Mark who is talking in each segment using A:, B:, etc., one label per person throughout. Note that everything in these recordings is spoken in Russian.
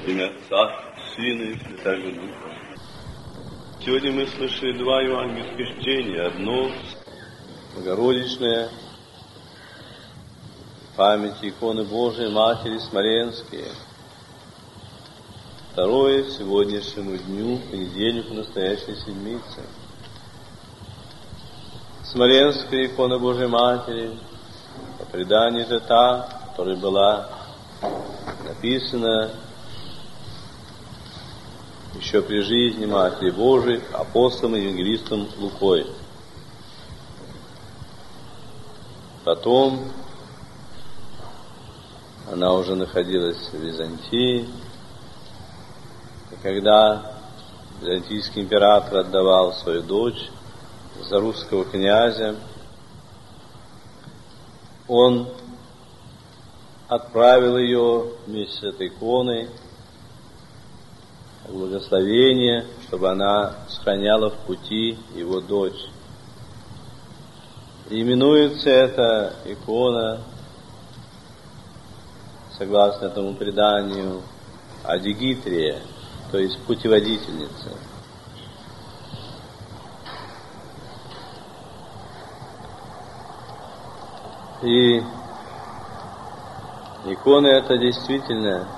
A: Имя Отца, Сына и Святаго Духа. Сегодня мы слышали два евангельских чтения. Одно Богородичное, памяти иконы Божией Матери Смоленской. Второе сегодняшнему дню, понедельнику настоящей седмицы. Смоленская икона Божией Матери, по преданию, это та, которая была написана еще при жизни Матери Божией апостолом и евангелистом Лукой. Потом она уже находилась в Византии, и когда византийский император отдавал свою дочь за русского князя, он отправил ее вместе с этой иконой благословение, чтобы она сохраняла в пути его дочь. И именуется эта икона, согласно этому преданию, Адигитрия, то есть путеводительница. И икона эта действительно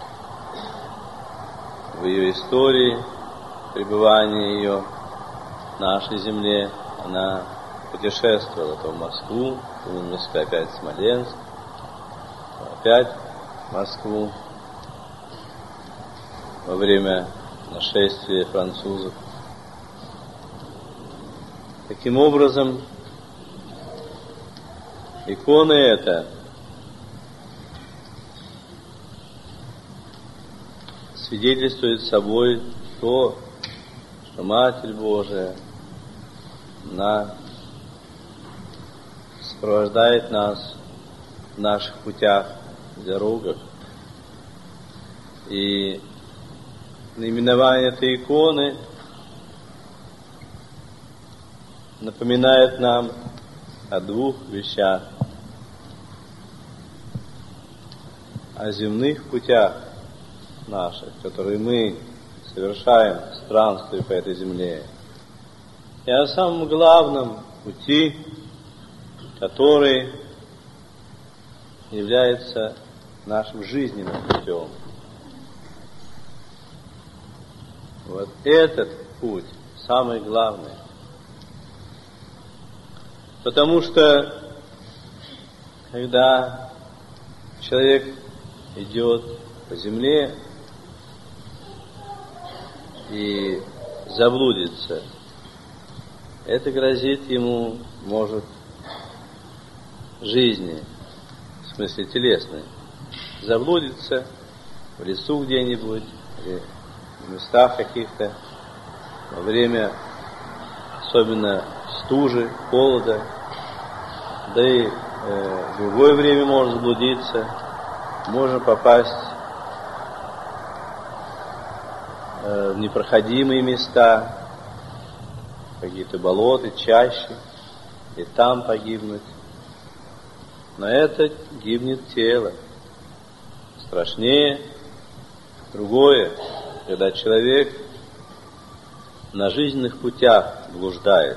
A: в ее истории пребывания ее в нашей земле, она путешествовала то в Москву, то немножко опять в Смоленск, то опять в Москву во время нашествия французов. Таким образом, икона эта свидетельствует собой то, что Матерь Божия, она сопровождает нас в наших путях, в дорогах. И наименование этой иконы напоминает нам о двух вещах: о земных путях наших, которые мы совершаем, странствуя по этой земле, и о самом главном пути, который является нашим жизненным путем. Вот этот путь самый главный. Потому что, когда человек идет по земле и заблудится, это грозит ему, может, жизни, в смысле телесной. Заблудится в лесу где-нибудь, или в местах каких-то, во время особенно стужи, холода, да и в другое время можно заблудиться, можно попасть в непроходимые места, какие-то болота, чащи, и там погибнуть. Но это гибнет тело. Страшнее другое, когда человек на жизненных путях блуждает.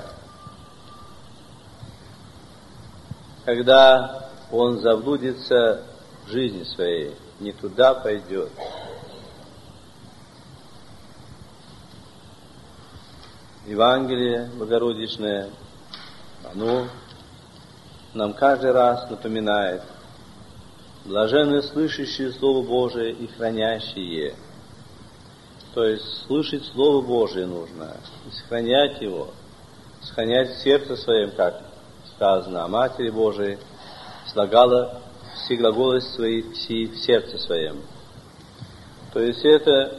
A: Когда он заблудится в жизни своей, не туда пойдет. Евангелие Богородичное, оно нам каждый раз напоминает: блаженны слышащие Слово Божие и хранящие. То есть слышать Слово Божие нужно и сохранять его, сохранять в сердце своем, как сказано, о Матери Божией слагала все глаголы свои в сердце своем. То есть это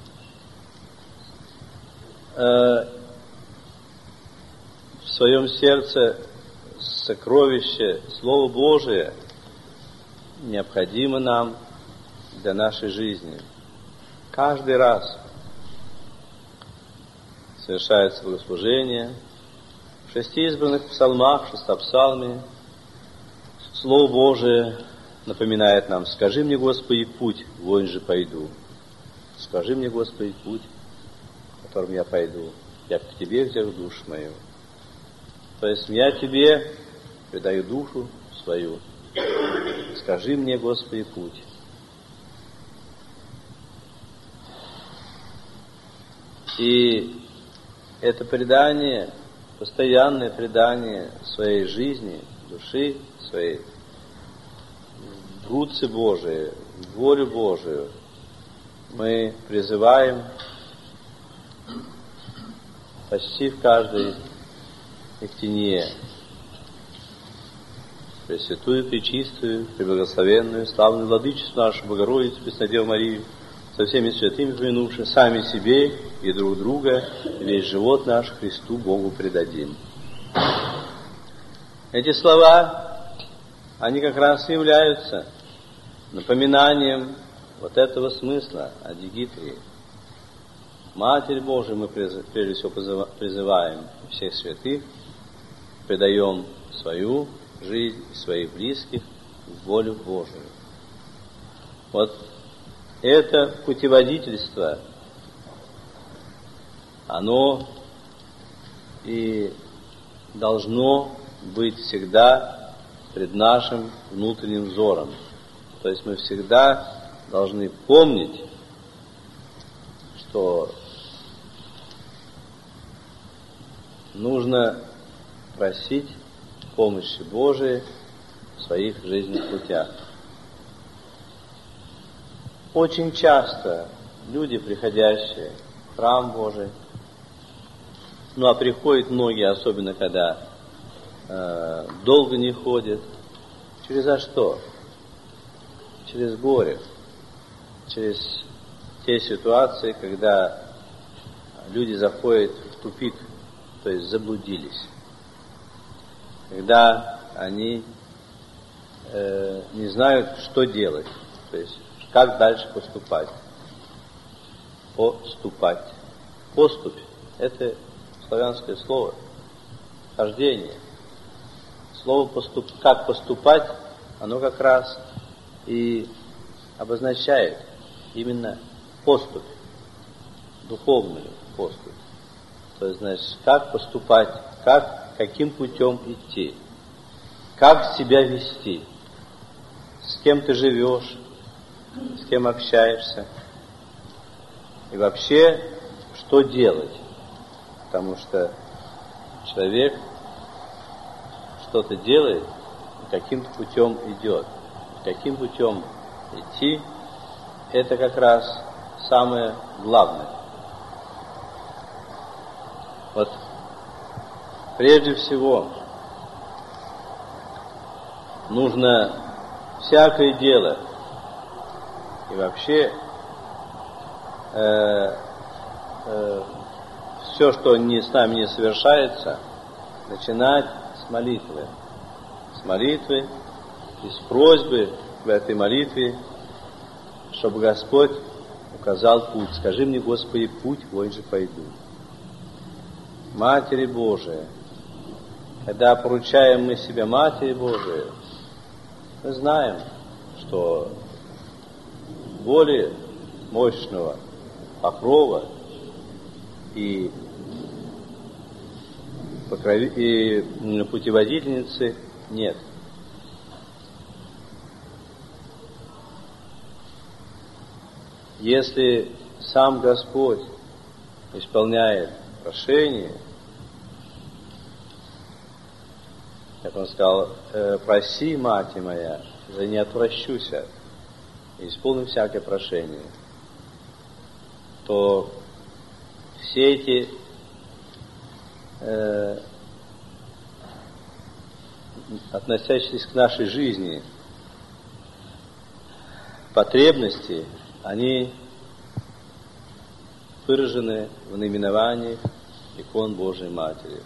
A: в своем сердце сокровище Слово Божие необходимо нам для нашей жизни. Каждый раз совершается богослужение в 6 избранных псалмах, в 6 псалме. Слово Божие напоминает нам: скажи мне, Господи, путь, вон же пойду. Скажи мне, Господи, путь, которым я пойду. Я к Тебе взял душу мою. То есть я Тебе предаю душу свою. Скажи мне, Господи, путь. И это предание, постоянное предание своей жизни, души своей, в руцы Божии, в волю Божию, мы призываем почти в каждой эктинье Пресвятую, Пречистую, Преблагословенную, славную Владычицу нашу, Богородицу, Преснодеву Марию, со всеми святыми помянувши сами себе и друг друга, весь живот наш Христу Богу предадим. Эти слова, они как раз являются напоминанием вот этого смысла о Дигитрии. Матерь Божию мы прежде всего призываем всех святых, предаем свою жизнь и своих близких в волю Божию. Вот это путеводительство, оно и должно быть всегда пред нашим внутренним взором. То есть мы всегда должны помнить, что нужно просить помощи Божией в своих жизненных путях. Очень часто люди, приходящие в храм Божий, а приходят многие, особенно когда долго не ходят, через что? Через горе, через те ситуации, когда люди заходят в тупик, то есть заблудились, когда они не знают, что делать, то есть как дальше поступать. Поступать. Поступь – это славянское слово, хождение. Слово «как поступать», оно как раз и обозначает именно поступь, духовную поступь. То есть, значит, как поступать, каким путем идти, как себя вести, с кем ты живешь, с кем общаешься, и вообще, что делать. Потому что человек что-то делает, и каким-то путем идет. Каким путем идти, это как раз самое главное. Вот прежде всего нужно всякое дело и вообще все, что с нами не совершается, начинать с молитвы. С молитвы и с просьбы в этой молитве, чтобы Господь указал путь. Скажи мне, Господи, путь, вой же пойду. Матери Божией, когда поручаем мы себя Матери Божией, мы знаем, что более мощного покрова и путеводительницы нет. Если сам Господь исполняет прошение, как Он сказал, проси, мать моя, за не отвращуся, и исполни всякое прошение, то все эти относящиеся к нашей жизни потребности, они выражены в наименовании икон Божией Матери.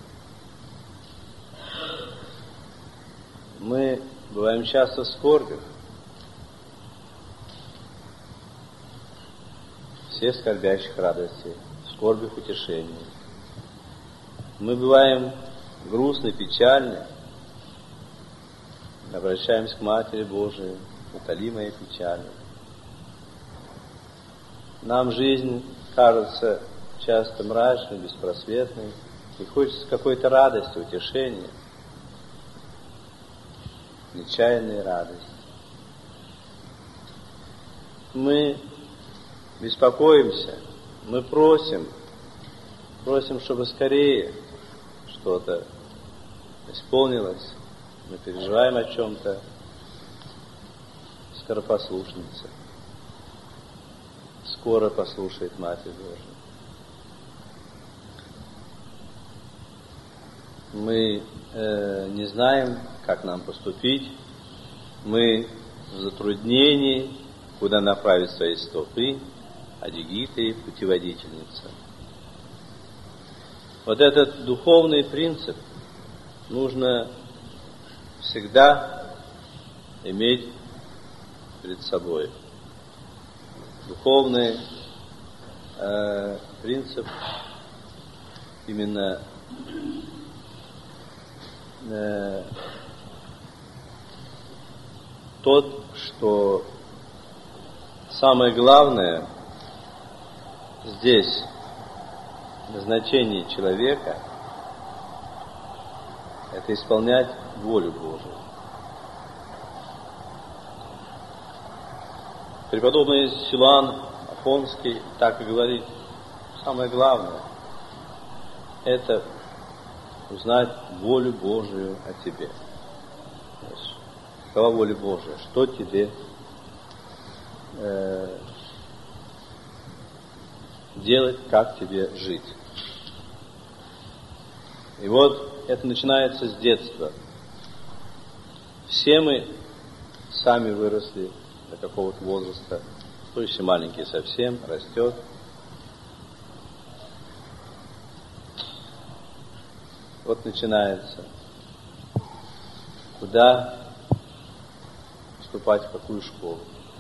A: Мы бываем часто в скорбях. Все скорбящих радости, в скорбях утешения. Мы бываем грустны, печальны, обращаемся к Матери Божией, утоли мои печали. нам жизнь кажется часто мрачной, беспросветной, и хочется какой-то радости, утешения, нечаянной радости. Мы беспокоимся, мы просим, чтобы скорее что-то исполнилось, мы переживаем о чем-то. Скоропослушница скоро послушает Матерь Божия. Мы не знаем, как нам поступить, мы в затруднении, куда направить свои стопы, адигиты, путеводительница. Вот этот духовный принцип нужно всегда иметь перед собой. Духовный принцип именно тот, что самое главное здесь, назначение человека, это исполнять волю Божию. Преподобный Силуан Афонский так и говорит: самое главное – это узнать волю Божию о тебе. Какова воля Божия? Что тебе делать, как тебе жить? И вот это начинается с детства. Все мы сами выросли до какого-то возраста, кто еще маленький совсем, растет. Вот начинается. Куда поступать, в какую школу?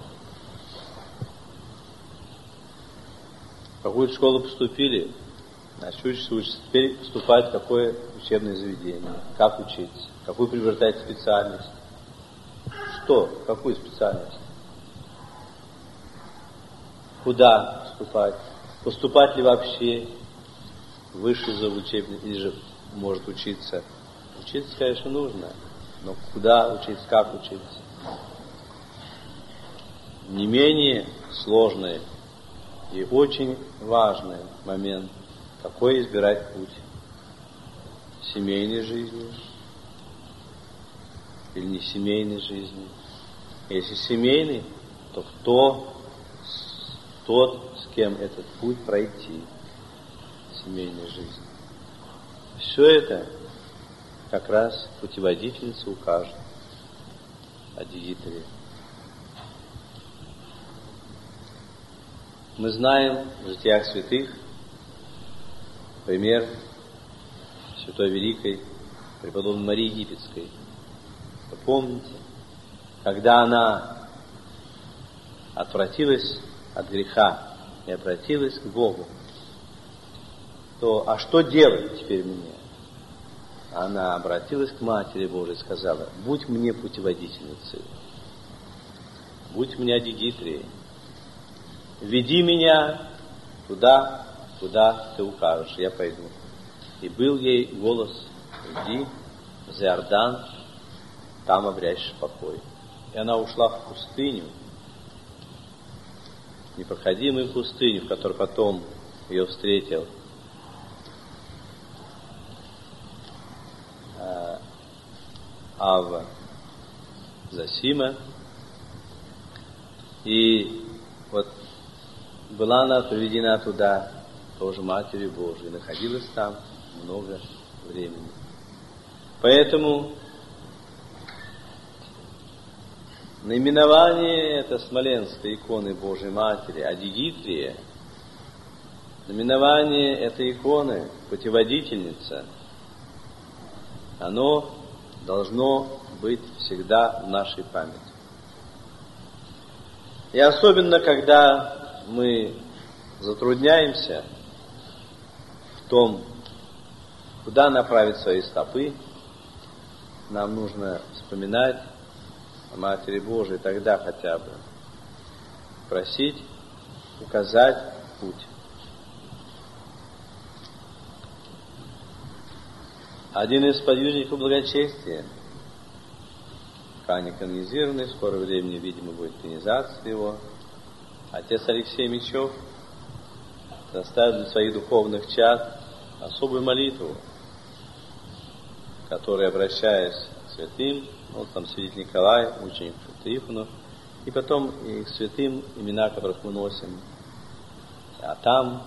A: В какую школу поступили, значит, учатся. Теперь поступать в какое учебное заведение, как учиться, какую приобретать специальность. Что? Какую специальность? Куда поступать? Поступать ли вообще в высший учебный, или же может учиться? Учиться, конечно, нужно, но куда учиться, как учиться? Не менее сложный и очень важный момент, какой избирать путь: семейной жизни или не семейной жизни. Если семейный, то тот, с кем этот путь пройти, семейной жизни. Все это как раз путеводительница укажет о дигиторе. Мы знаем в житиях святых пример святой великой преподобной Марии Египетской. Вы помните, когда она отвратилась от греха и обратилась к Богу, то а что делать теперь мне? Она обратилась к Матери Божией и сказала: будь мне путеводительницей, будь мне адигитрией, веди меня туда, куда ты укажешь, я пойду. И был ей голос: иди за Иордан, там обрящешь покой. И она ушла в пустыню, непроходимую пустыню, в которой потом ее встретил Авва Зосима. И вот была она приведена туда, тоже Матерью Божией, находилась там много времени. Поэтому наименование это Смоленской иконы Божией Матери, адигитрия, наименование этой иконы, путеводительница, оно должно быть всегда в нашей памяти. И особенно, когда мы затрудняемся в том, куда направить свои стопы, нам нужно вспоминать о Матери Божией, тогда хотя бы просить указать путь. Один из подвижников благочестия, пока не канонизированный, в скором времени, видимо, будет канонизация его, отец Алексей Мечев составил для своих духовных чад особую молитву, которая, обращаясь к святым, вот там святитель Николай, ученик Трифонов, и потом и к святым, имена которых мы носим, а там,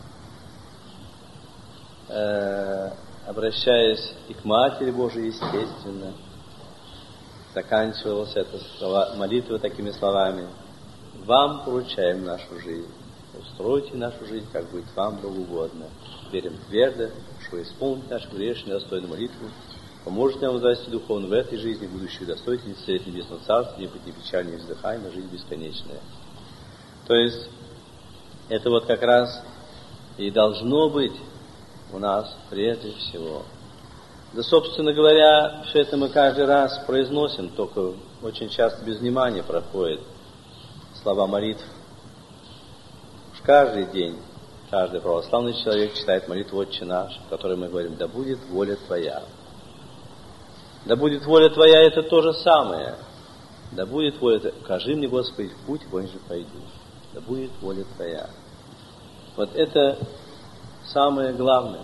A: обращаясь и к Матери Божией, естественно, заканчивалась эта молитва такими словами: «Вам поручаем нашу жизнь, устройте нашу жизнь, как будет вам благоугодно. Верим твердо, что исполните нашу грешную достойную молитву, поможет нам возрасти духовно в этой жизни, будущую достойной Царя Небесного Царства, не быть ни печаль, ни вздыхаемая, жизнь бесконечная». То есть, это вот как раз и должно быть у нас прежде всего. Да, собственно говоря, все это мы каждый раз произносим, только очень часто без внимания проходят слова молитв. Уж каждый день, каждый православный человек читает молитву «Отче наш», в которой мы говорим: «Да будет воля Твоя». «Да будет воля Твоя» — это то же самое. «Да будет воля Твоя». «Укажи мне, Господи, в путь, вон же пойду». «Да будет воля Твоя». Вот это самое главное.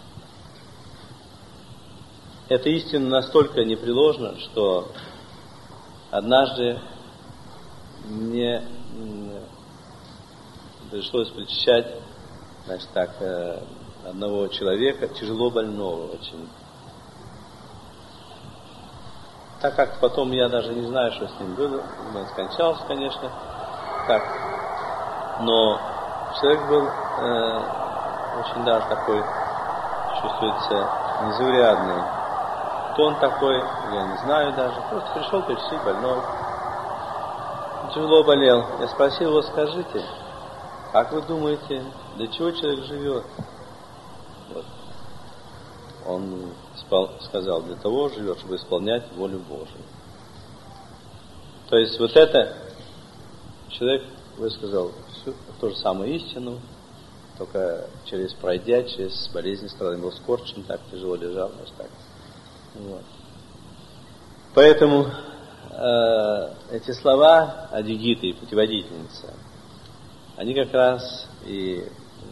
A: Эта истина настолько непреложна, что однажды мне пришлось причащать, значит так, одного человека, тяжело больного очень. Так как потом я даже не знаю, что с ним было, он скончался, конечно, так, но человек был очень даже такой, чувствуется, незаурядный. Кто он такой, я не знаю даже. Просто пришел причастить больной. Тяжело болел. Я спросил его: скажите, как вы думаете, для чего человек живет? Вот. Он сказал: для того живет, чтобы исполнять волю Божию. То есть вот это человек высказал всю ту же самую истину, только пройдя через болезнь, страдания, был скорчен, так тяжело лежал, значит так. Вот. Поэтому эти слова Адигиты и путеводительница, они как раз и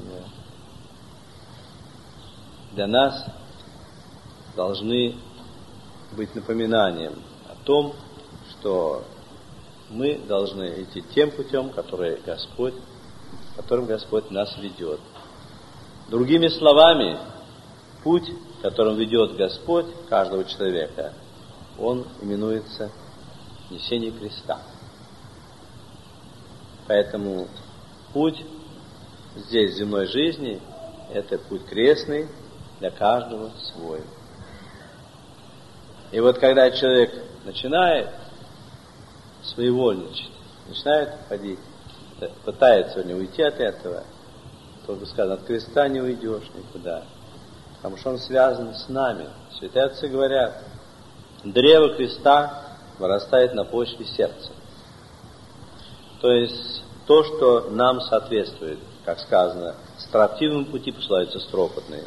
A: для нас должны быть напоминанием о том, что мы должны идти тем путем, которым Господь нас ведет. Другими словами, путь, которым ведет Господь каждого человека, он именуется несение креста. Поэтому путь здесь, в земной жизни, это путь крестный, для каждого свой. И вот когда человек начинает своевольничать, начинает ходить, пытается не уйти от этого, только сказано: от креста не уйдешь никуда. Потому что он связан с нами. Святые отцы говорят: древо креста вырастает на почве сердца. То есть то, что нам соответствует, как сказано, строптивым пути посылаются стропотные.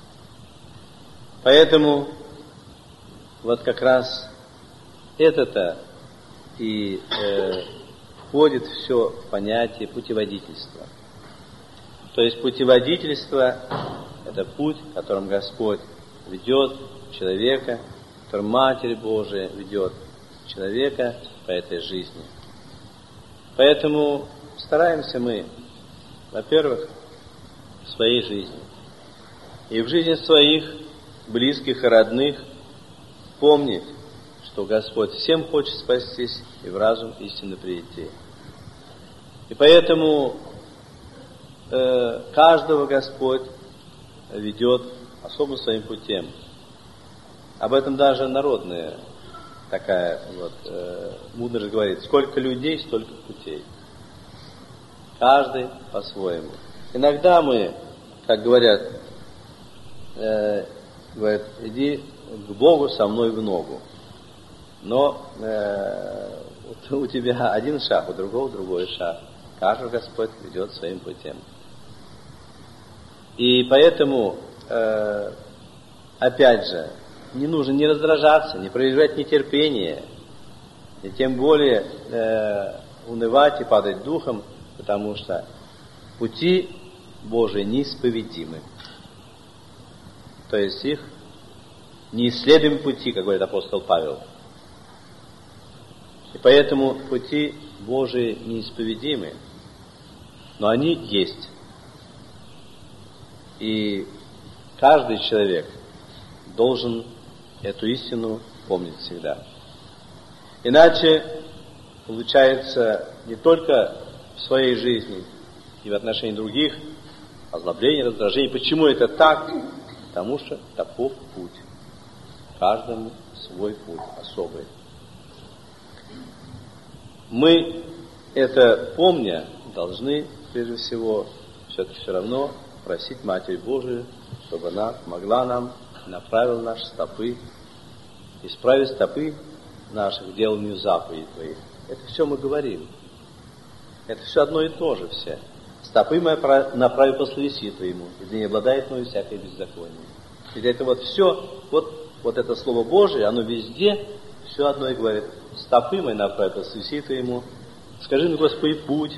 A: Поэтому вот как раз это-то и входит все в понятие путеводительства. То есть путеводительство — это путь, которым Господь ведет человека, которым Матерь Божия ведет человека по этой жизни. Поэтому стараемся мы, во-первых, в своей жизни и в жизни своих близких и родных помнить, что Господь всем хочет спастись и в разум истины прийти. И поэтому каждого Господь ведет особым своим путем. Об этом даже народная такая вот мудрость говорит: сколько людей, столько путей. Каждый по-своему. Иногда мы, как говорят, иди к Богу со мной в ногу. Но у тебя один шаг, у другого другой шаг. каждый Господь ведет своим путем. И поэтому, опять же, не нужно не раздражаться, не проявлять нетерпение, и тем более унывать и падать духом, потому что пути Божии неисповедимы. То есть их неисследуемые пути, как говорит апостол Павел. И поэтому пути Божии неисповедимы, но они есть. И каждый человек должен эту истину помнить всегда. Иначе получается не только в своей жизни и в отношении других озлобление, раздражение. Почему это так? Потому что таков путь. Каждому свой путь особый. Мы, это помня, должны, прежде всего, все-таки все равно просить Матерь Божию, чтобы она помогла нам, направила наши стопы, исправить стопы наших деланию заповедей Твоих. Это все мы говорим. Это все одно и то же все. Стопы мои направи по словеси Твоему, и да не обладает мною всякое беззаконие. Ведь это вот все, вот это Слово Божие, оно везде все одно и говорит. Стопы мои направи по словеси Твоему. Скажи мне, Господи, путь.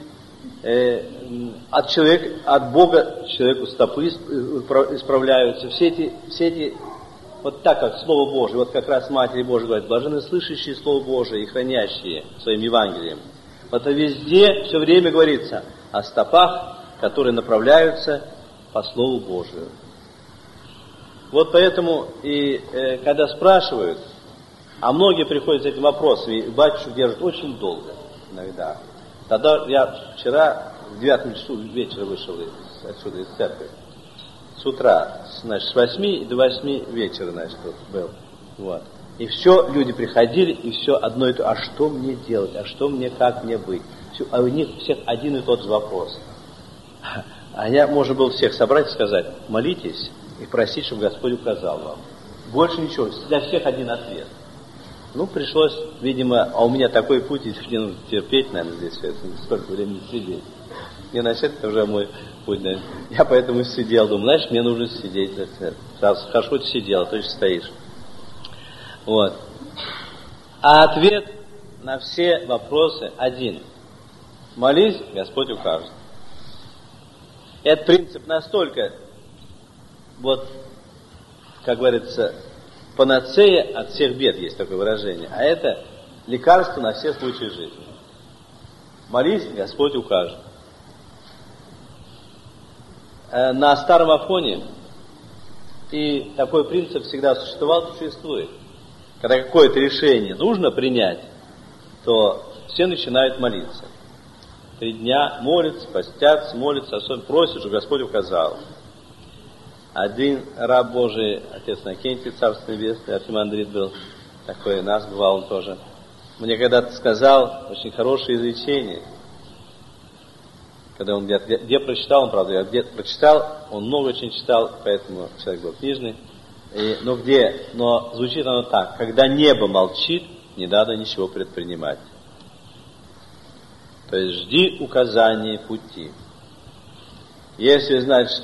A: От Бога человеку стопы исправляются. Все эти, вот так как Слово Божие, вот как раз Матерь Божия говорит, блаженны слышащие Слово Божие и хранящие своим Евангелием. Вот это везде все время говорится о стопах, которые направляются по Слову Божию. Вот поэтому и когда спрашивают, а многие приходят с этим вопросом, и батюшку держат очень долго иногда. Тогда я вчера в 9 часу вечера вышел отсюда, из церкви. С утра, значит, с 8 до 8 вечера, значит, тут был. Вот. И все, люди приходили, и все одно и то, а что мне делать, а что мне, как мне быть? А у них всех один и тот же вопрос. А я, можно было всех собрать и сказать, молитесь и просить, чтобы Господь указал вам. Больше ничего, для всех один ответ. Ну, пришлось, видимо, а у меня такой путь, и мне нужно терпеть, наверное, здесь все это, столько времени сидеть. Мне, значит, это уже мой путь, наверное. Я поэтому сидел, думаю, знаешь, мне нужно сидеть. Сразу хорошо ты сидел, а то еще стоишь. Вот. А ответ на все вопросы один. Молись, Господь укажет. Этот принцип настолько, вот, как говорится, панацея от всех бед, есть такое выражение. А это лекарство на все случаи жизни. Молись, Господь укажет. На старом Афоне и такой принцип всегда существует. Когда какое-то решение нужно принять, то все начинают молиться. 3 дня молятся, постятся, молятся, особенно просят, чтобы Господь указал. Один раб Божий, отец Иннокентий, Царство Небесное, архимандрит был, такой нас бывал он тоже. Мне когда-то сказал очень хорошее изречение. Когда он где прочитал, он, правда, где прочитал, он много очень читал, поэтому человек был книжный. Но звучит оно так: когда небо молчит, не надо ничего предпринимать. То есть жди указаний пути. Если, значит,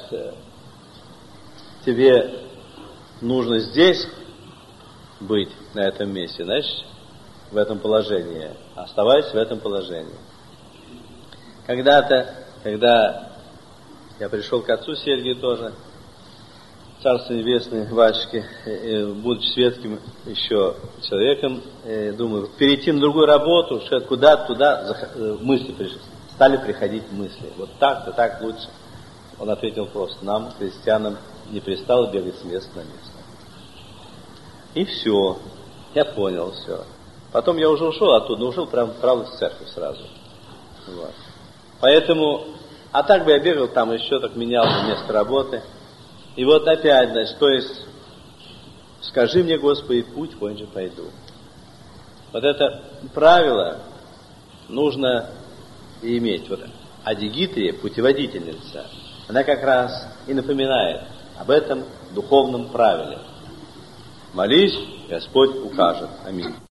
A: тебе нужно здесь быть, на этом месте, значит, в этом положении, оставайся в этом положении. Когда-то, когда я пришел к отцу Сергию тоже, Царство Небесное, батюшке, будучи светским еще человеком, думаю, перейти на другую работу, что куда-то туда мысли пришли, стали приходить мысли. Вот так-то, так лучше. Он ответил просто: нам, христианам, не пристало бегать с места на место. И все. Я понял все. Потом я уже ушел оттуда, но ушел прямо в церковь сразу. Вот. Поэтому, а так бы я бегал там еще, так менял место работы. И вот опять, значит, то есть, скажи мне, Господи, путь, конь же пойду. Вот это правило нужно иметь. Вот Адигитрия, путеводительница, она как раз и напоминает об этом духовном правиле. Молись, Господь укажет. Аминь.